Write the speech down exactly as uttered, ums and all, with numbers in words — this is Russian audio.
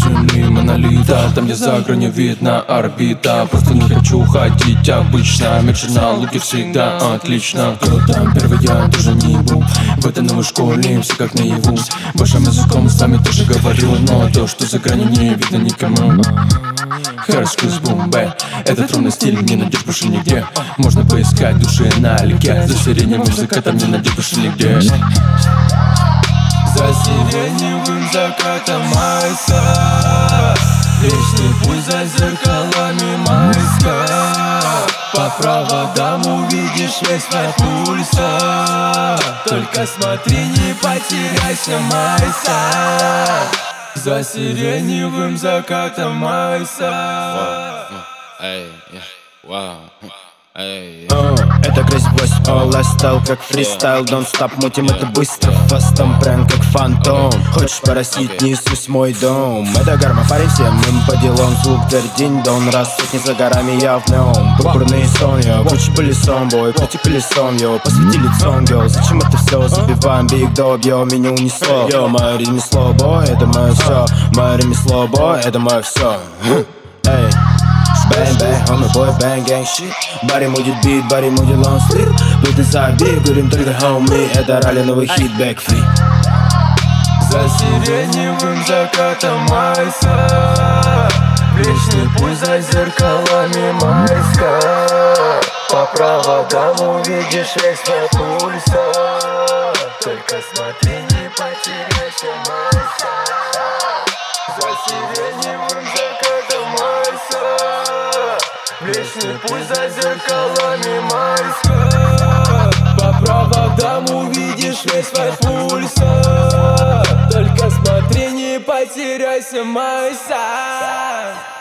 Земли монолита, там где за гранью видно орбита. Просто не хочу ходить обычно, меньше на луке всегда отлично. Кто там первый, я тоже не был. В этой новой школе все как наяву. Вашим языком с вами тоже говорю, но то, что за гранью, не видно никому. Харскус бумбе, это трудный стиль, не найдешь больше нигде. Можно поискать души налегке, за сиреневым закатом не найдешь больше нигде. За сиреневым закатом майска, вечный путь за зеркалами майска. По проводам увидишь весь мой пульса. Только смотри, не потеряйся, майса. За сиреневым закатом майса. Это грязь all лайфстайл как фристайл. Don't stop, мутим это быстро, фастом, прям как фантом. Хочешь поросить, несусь в мой дом. Это гарма, парень, всем им по делам. Звук день дон, раз сотни за горами, я в нем. Пурпурный сон, йо, куча пылесом, бой, крути колесом, йо. Посвети лицом, йо, зачем это все? Забиваем биг доб, йо, меня унесло. Йо, мое ремесло, бой, это мое все. Мое ремесло, бой, это мое все. Эй. Bang bang, homie boy, bang gang shit. Барри мудит бит, барри мудит long sleep. Тут и забей, говорим только homie. Это ралли новый хит, backflip. За сиреневым закатом майска, вечный путь за зеркалами майска. По проводам увидишь весь мой пульса. Только смотри, не потеряйся, майска. За сиреневым закатом майска, вечный путь за зеркалами майска. По проводам увидишь весь мой пульса. Только смотри, не потеряйся, майса.